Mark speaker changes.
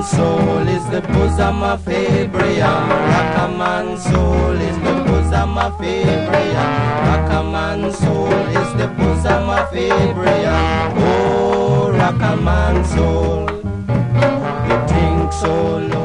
Speaker 1: soul is the bosom of Abraham. Rockaman soul is the bosom of Abraham. Rockaman soul is the bosom of Abraham. Oh, Rockaman soul, you think so low.